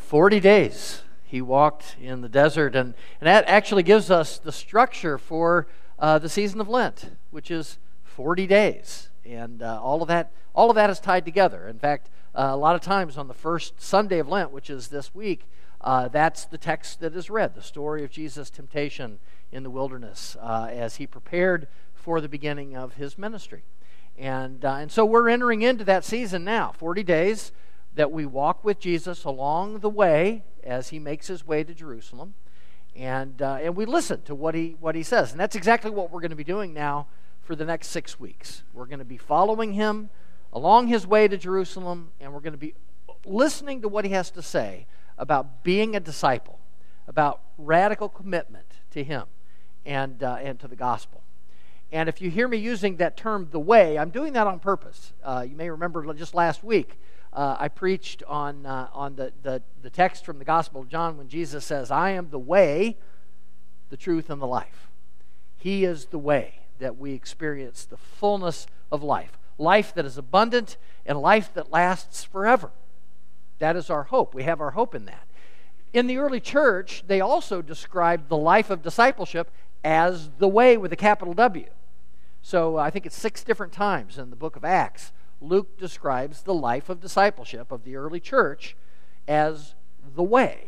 40 days he walked in the desert, and that actually gives us the structure for the season of Lent, which is 40 days. And all of that is tied together. In fact, a lot of times on the first Sunday of Lent, which is this week, that's the text that is read, the story of Jesus' temptation in the wilderness as he prepared for the beginning of his ministry. And so we're entering into that season now, 40 days that we walk with Jesus along the way as he makes his way to Jerusalem. And we listen to what he says. And that's exactly what we're going to be doing now for the next 6 weeks. We're going to be following him along his way to Jerusalem, and we're going to be listening to what he has to say about being a disciple, about radical commitment to him and to the gospel. And if you hear me using that term, the way, I'm doing that on purpose. You may remember just last week, I preached on the text from the Gospel of John when Jesus says, I am the way, the truth, and the life. He is the way that we experience the fullness of life. Life that is abundant and life that lasts forever. That is our hope. We have our hope in that. In the early church, they also described the life of discipleship as the way with a capital W. So I think it's 6 different times in the book of Acts, Luke describes the life of discipleship of the early church as the way.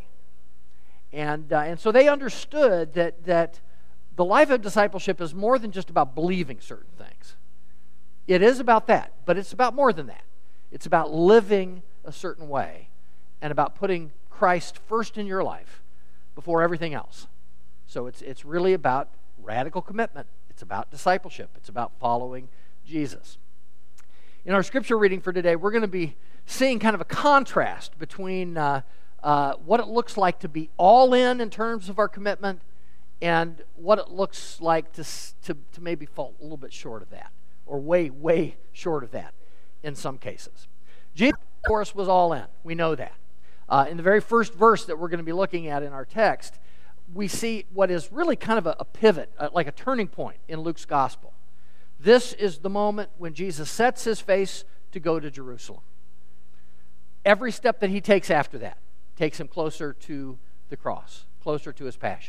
And so they understood that the life of discipleship is more than just about believing certain things. It is about that, but it's about more than that. It's about living a certain way and about putting Christ first in your life before everything else. So it's really about radical commitment. It's about discipleship. It's about following Jesus. In our scripture reading for today, we're going to be seeing kind of a contrast between what it looks like to be all in terms of our commitment and what it looks like to maybe fall a little bit short of that, or way short of that in some cases. Jesus, of course, was all in. We know that. In the very first verse that we're going to be looking at in our text, we see what is really kind of a pivot, like a turning point in Luke's gospel. This is the moment when Jesus sets his face to go to Jerusalem. Every step that he takes after that takes him closer to the cross, closer to his passion.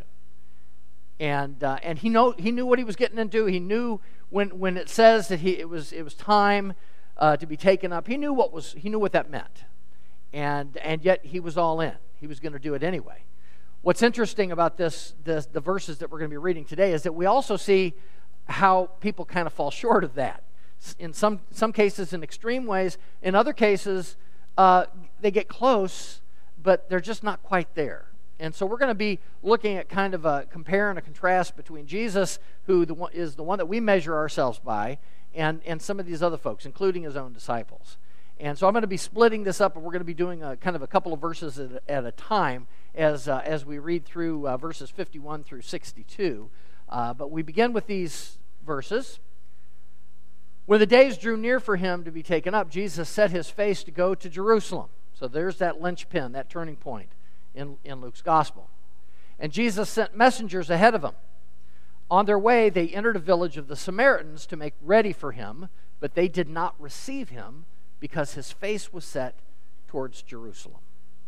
And he knew what he was getting into. He knew when it says that it was time to be taken up. He knew what that meant, and yet he was all in. He was going to do it anyway. What's interesting about the verses that we're going to be reading today is that we also see how people kind of fall short of that. In some cases, in extreme ways. In other cases, they get close, but they're just not quite there. And so we're going to be looking at kind of a compare and a contrast between Jesus, who is the one that we measure ourselves by, and some of these other folks, including his own disciples. And so I'm going to be splitting this up, and we're going to be doing a couple of verses at a time as we read through verses 51 through 62. But we begin with these verses. When the days drew near for him to be taken up, Jesus set his face to go to Jerusalem. So there's that linchpin, that turning point in Luke's gospel. And Jesus sent messengers ahead of him. On their way, they entered a village of the Samaritans to make ready for him, but they did not receive him because his face was set towards Jerusalem.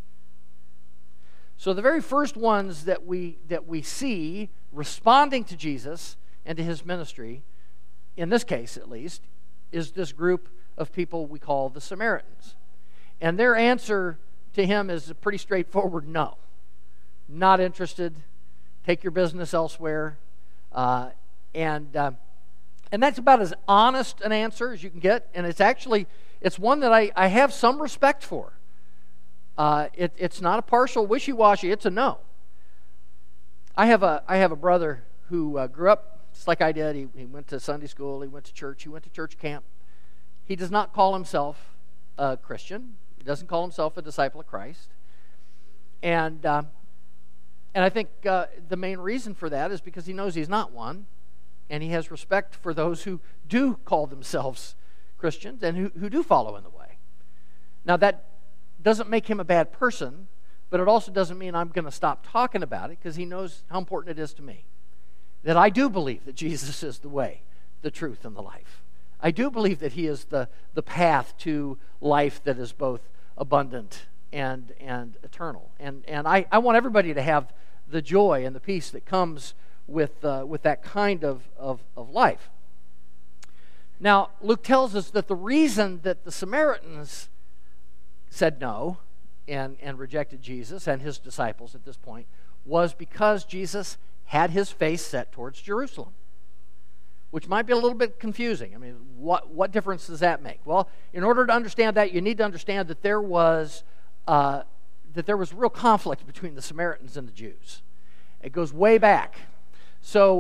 So the very first ones that we see responding to Jesus and to his ministry, in this case at least, is this group of people we call the Samaritans. And their answer to him is a pretty straightforward no. Not interested. Take your business elsewhere. And that's about as honest an answer as you can get. And it's one that I have some respect for. It's not a partial wishy-washy. It's a no. I have a brother who grew up just like I did. He went to Sunday school. He went to church. He went to church camp. He does not call himself a Christian. He doesn't call himself a disciple of Christ. And I think the main reason for that is because he knows he's not one, and he has respect for those who do call themselves Christians and who do follow in the way. Now, that doesn't make him a bad person, but it also doesn't mean I'm going to stop talking about it, because he knows how important it is to me. That I do believe that Jesus is the way, the truth, and the life. I do believe that he is the path to life that is both abundant and eternal. And I want everybody to have the joy and the peace that comes with that kind of life. Now, Luke tells us that the reason that the Samaritans said no and rejected Jesus and his disciples at this point was because Jesus had his face set towards Jerusalem, which might be a little bit confusing. I mean, what difference does that make? Well, in order to understand that, you need to understand that there was real conflict between the Samaritans and the Jews. It goes way back. So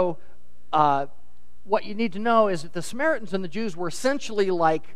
what you need to know is that the Samaritans and the Jews were essentially like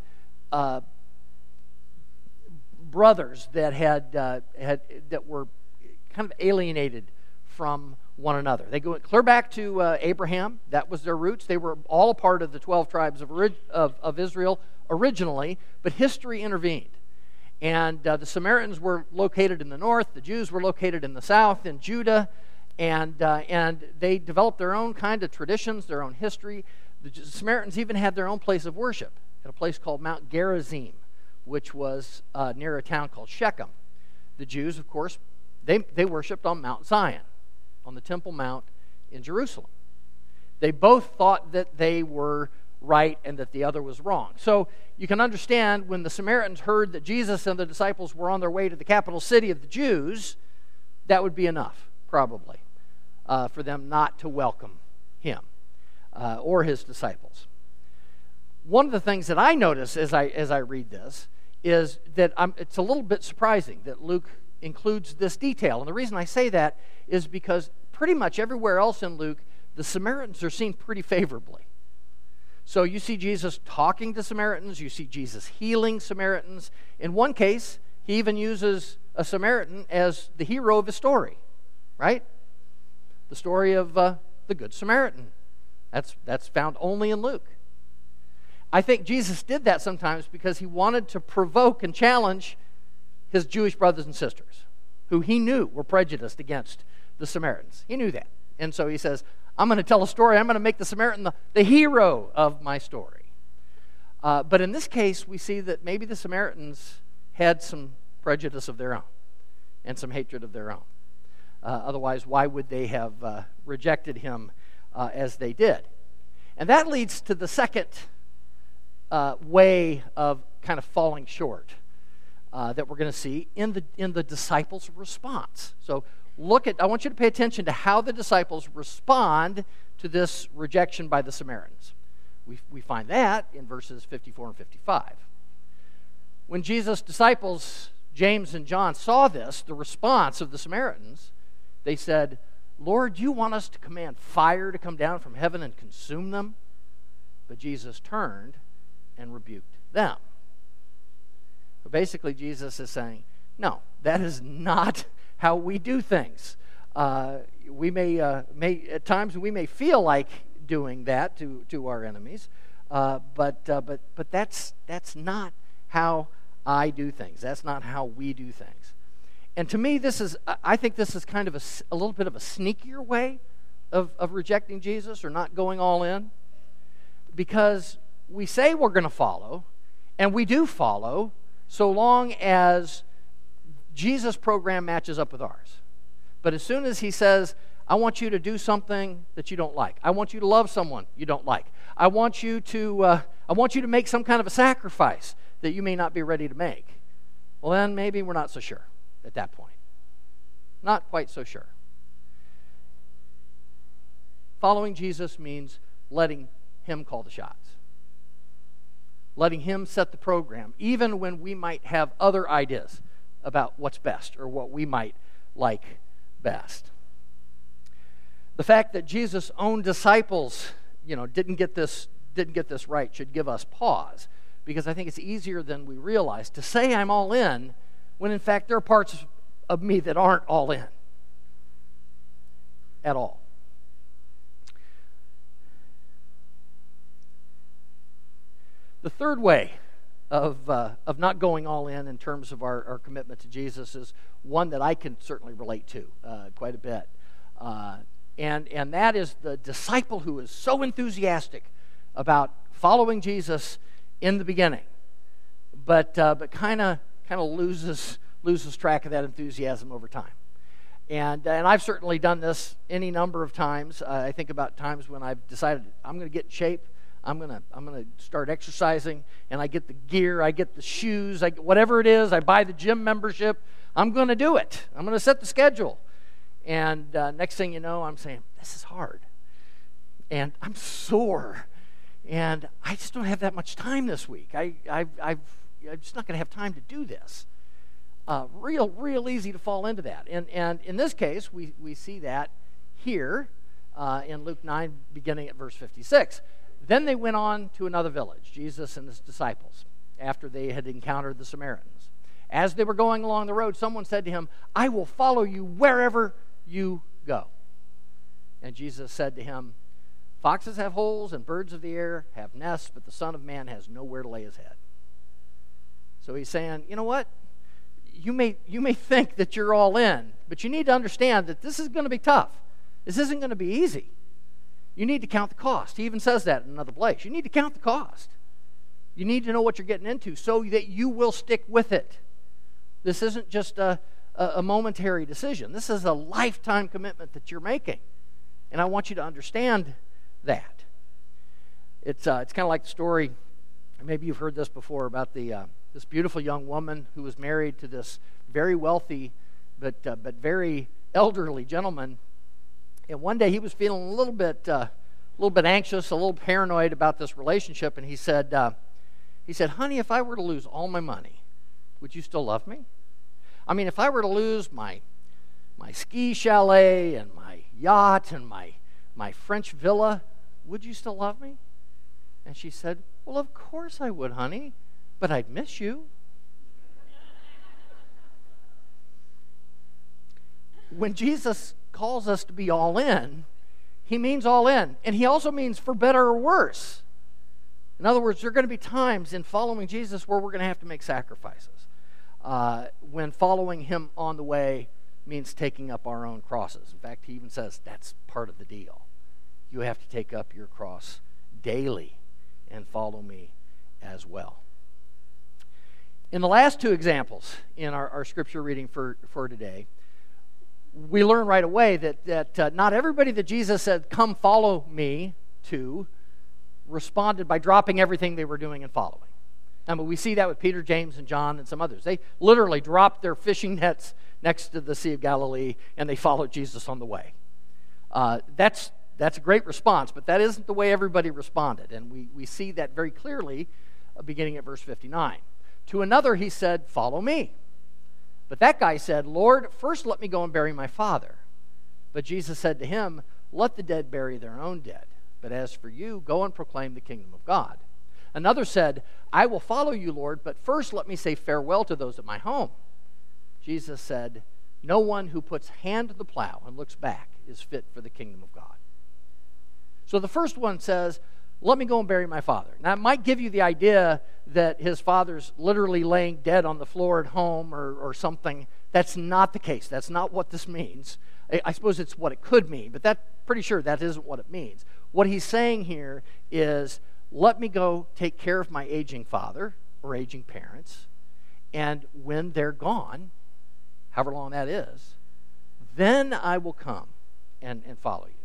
brothers that were kind of alienated from one another. They go clear back to Abraham. That was their roots. They were all a part of the 12 tribes of Israel originally, but history intervened. And the Samaritans were located in the north. The Jews were located in the south, in Judah. And they developed their own kind of traditions, their own history. The Samaritans even had their own place of worship at a place called Mount Gerizim, which was near a town called Shechem. The Jews, of course, they worshipped on Mount Zion, on the Temple Mount in Jerusalem. They both thought that they were right and that the other was wrong. So you can understand when the Samaritans heard that Jesus and the disciples were on their way to the capital city of the Jews, that would be enough, probably, for them not to welcome him or his disciples. One of the things that I notice as I read this is that it's a little bit surprising that Luke includes this detail. And the reason I say that is because pretty much everywhere else in Luke, the Samaritans are seen pretty favorably. So you see Jesus talking to Samaritans, you see Jesus healing Samaritans. In one case, he even uses a Samaritan as the hero of his story, right? The story of the Good Samaritan. That's found only in Luke. I think Jesus did that sometimes because he wanted to provoke and challenge his Jewish brothers and sisters, who he knew were prejudiced against the Samaritans. He knew that. And so he says, I'm going to tell a story. I'm going to make the Samaritan the hero of my story. But in this case, we see that maybe the Samaritans had some prejudice of their own and some hatred of their own. Otherwise, why would they have rejected him as they did? And that leads to the second way of kind of falling short that we're going to see in the disciples' response. So I want you to pay attention to how the disciples respond to this rejection by the Samaritans. We find that in verses 54 and 55. When Jesus' disciples, James and John, saw this, the response of the Samaritans, they said, Lord, you want us to command fire to come down from heaven and consume them? But Jesus turned and rebuked them. So basically, Jesus is saying, no, that is not how we do things. We may at times we may feel like doing that to our enemies, but that's not how I do things. That's not how we do things. And to me, I think this is kind of a little bit of a sneakier way of rejecting Jesus or not going all in, because we say we're going to follow, and we do follow, so long as Jesus' program matches up with ours. But as soon as he says, I want you to do something that you don't like, I want you to love someone you don't like, I want you to make some kind of a sacrifice that you may not be ready to make, well, then maybe we're not so sure at that point. Not quite so sure. Following Jesus means letting him call the shots. Letting him set the program, even when we might have other ideas about what's best or what we might like best. The fact that Jesus' own disciples, didn't get this right should give us pause, because I think it's easier than we realize to say I'm all in when in fact there are parts of me that aren't all in at all. The third way of not going all in terms of our commitment to Jesus is one that I can certainly relate to quite a bit. And that is the disciple who is so enthusiastic about following Jesus in the beginning, but kind of loses loses track of that enthusiasm over time. And I've certainly done this any number of times. I think about times when I've decided I'm going to get in shape. I'm going to start exercising, and I get the gear, I get the shoes, whatever it is. I buy the gym membership. I'm going to do it. I'm going to set the schedule. And next thing you know, I'm saying, this is hard. And I'm sore. And I just don't have that much time this week. I'm just not going to have time to do this. Real easy to fall into that. And in this case, we see that here in Luke 9, beginning at verse 56. Then they went on to another village, Jesus and his disciples, after they had encountered the Samaritans. As they were going along the road, someone said to him, I will follow you wherever you go. And Jesus said to him, foxes have holes and birds of the air have nests, but the Son of Man has nowhere to lay his head. So he's saying, you know what? You may think that you're all in, but you need to understand that this is going to be tough. This isn't going to be easy. You need to count the cost. He even says that in another place. You need to count the cost. You need to know what you're getting into so that you will stick with it. This isn't just a momentary decision. This is a lifetime commitment that you're making. And I want you to understand that. It's kind of like the story, maybe you've heard this before, about this beautiful young woman who was married to this very wealthy but very elderly gentleman. And one day he was feeling a little bit anxious, a little paranoid about this relationship, and he said, honey, if I were to lose all my money, would you still love me? I mean, if I were to lose my ski chalet and my yacht and my French villa, would you still love me? And she said, well, of course I would, honey, but I'd miss you. When Jesus calls us to be all in, he means all in. And he also means for better or worse. In other words, there are going to be times in following Jesus where we're going to have to make sacrifices. When following him on the way means taking up our own crosses. In fact, he even says that's part of the deal. You have to take up your cross daily and follow me as well. In the last two examples in our scripture reading for today, we learn right away that not everybody that Jesus said, come follow me to, responded by dropping everything they were doing and following. I mean, we see that with Peter, James, and John, and some others. They literally dropped their fishing nets next to the Sea of Galilee, and they followed Jesus on the way. That's a great response, but that isn't the way everybody responded, and we see that very clearly beginning at verse 59. To another he said, follow me. But that guy said, Lord, first let me go and bury my father. But Jesus said to him, let the dead bury their own dead. But as for you, go and proclaim the kingdom of God. Another said, I will follow you, Lord, but first let me say farewell to those at my home. Jesus said, no one who puts hand to the plow and looks back is fit for the kingdom of God. So the first one says, let me go and bury my father. Now, it might give you the idea that his father's literally laying dead on the floor at home or something. That's not the case. That's not what this means. I suppose it's what it could mean, but pretty sure that isn't what it means. What he's saying here is, let me go take care of my aging father or aging parents, and when they're gone, however long that is, then I will come and follow you.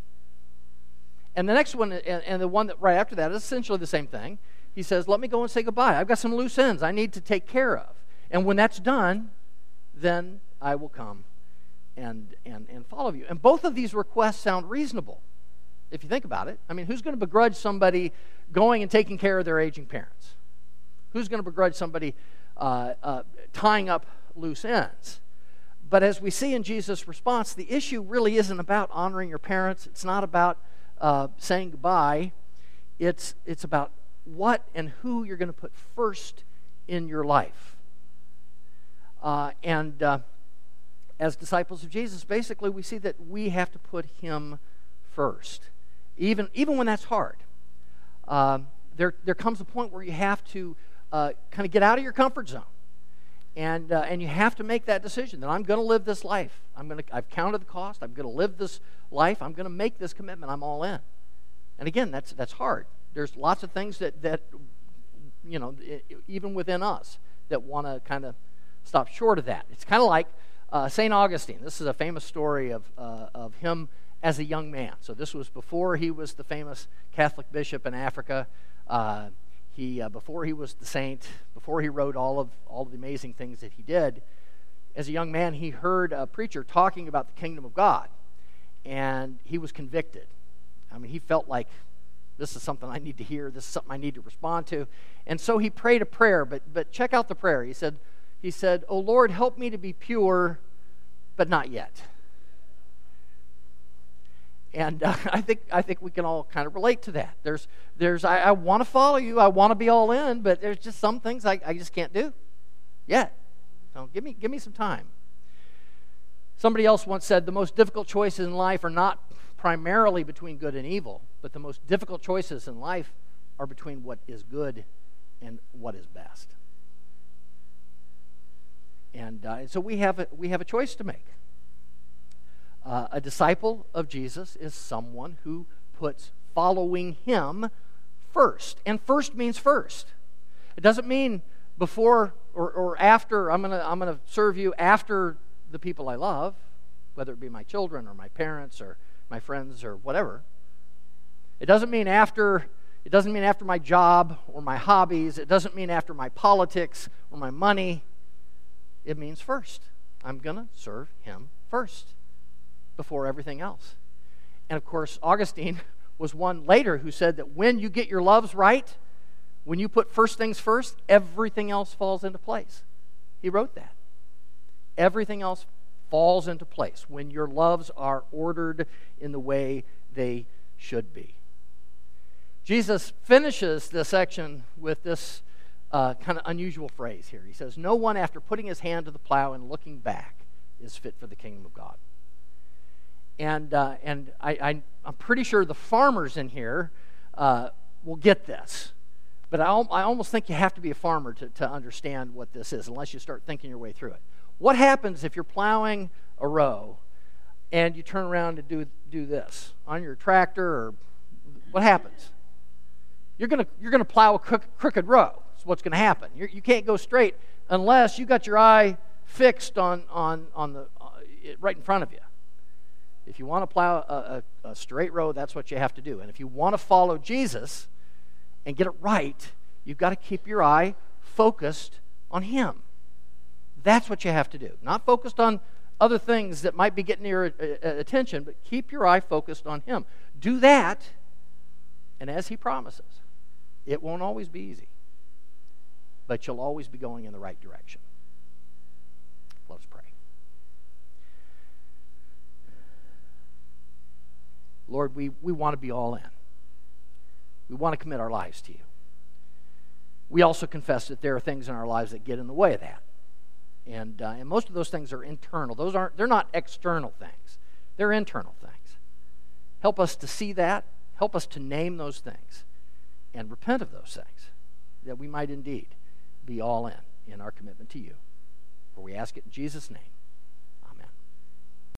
And the next one, and the one that right after that, is essentially the same thing. He says, let me go and say goodbye. I've got some loose ends I need to take care of. And when that's done, then I will come and follow you. And both of these requests sound reasonable, if you think about it. I mean, who's going to begrudge somebody going and taking care of their aging parents? Who's going to begrudge somebody tying up loose ends? But as we see in Jesus' response, the issue really isn't about honoring your parents. It's not about saying goodbye. It's about what and who you're going to put first in your life. As disciples of Jesus, basically we see that we have to put him first, even when that's hard. There comes a point where you have to kind of get out of your comfort zone, and you have to make that decision that I'm going to live this life. I've counted the cost. I'm going to live this life. I'm going to make this commitment. I'm all in. And again, that's hard. There's lots of things that even within us that want to kind of stop short of that. It's kind of like St. Augustine. This is a famous story of him as a young man. So this was before he was the famous Catholic bishop in Africa. Before he was the saint, before he wrote all of the amazing things that he did. As a young man, he heard a preacher talking about the kingdom of God, and he was convicted. I mean, he felt like, this is something I need to hear, this is something I need to respond to. And so he prayed a prayer, but check out the prayer. He said, "O Lord, help me to be pure, but not yet." And I think we can all kind of relate to that. I want to follow you, I want to be all in, but there's just some things I just can't do yet. So give me some time. Somebody else once said, the most difficult choices in life are not primarily between good and evil, but the most difficult choices in life are between what is good and what is best. And so we have a choice to make. A disciple of Jesus is someone who puts following him first. And first means first. It doesn't mean before or after. I'm gonna serve you after the people I love, whether it be my children or my parents or my friends or whatever. It doesn't mean after my job or my hobbies. It doesn't mean after my politics or my money. It means first. I'm gonna serve him first before everything else. And of course, Augustine was one later who said that when you get your loves right, when you put first things first, everything else falls into place. He wrote that. Everything else falls into place when your loves are ordered in the way they should be. Jesus finishes this section with this kind of unusual phrase here. He says, "No one, after putting his hand to the plow and looking back, is fit for the kingdom of God." And I'm pretty sure the farmers in here will get this. But I almost think you have to be a farmer to understand what this is, unless you start thinking your way through it. What happens if you're plowing a row and you turn around and do this on your tractor? Or what happens? You're gonna plow a crooked row. That's what's going to happen. You can't go straight unless you got your eye fixed on the right in front of you. If you want to plow a straight row, that's what you have to do. And if you want to follow Jesus and get it right, you've got to keep your eye focused on him. That's what you have to do. Not focused on other things that might be getting your attention, but keep your eye focused on him. Do that, and as he promises, it won't always be easy, but you'll always be going in the right direction. Let's pray. Lord, we want to be all in. We want to commit our lives to you. We also confess that there are things in our lives that get in the way of that. And most of those things are internal. They're not external things. They're internal things. Help us to see that. Help us to name those things and repent of those things, that we might indeed be all in our commitment to you. For we ask it in Jesus' name.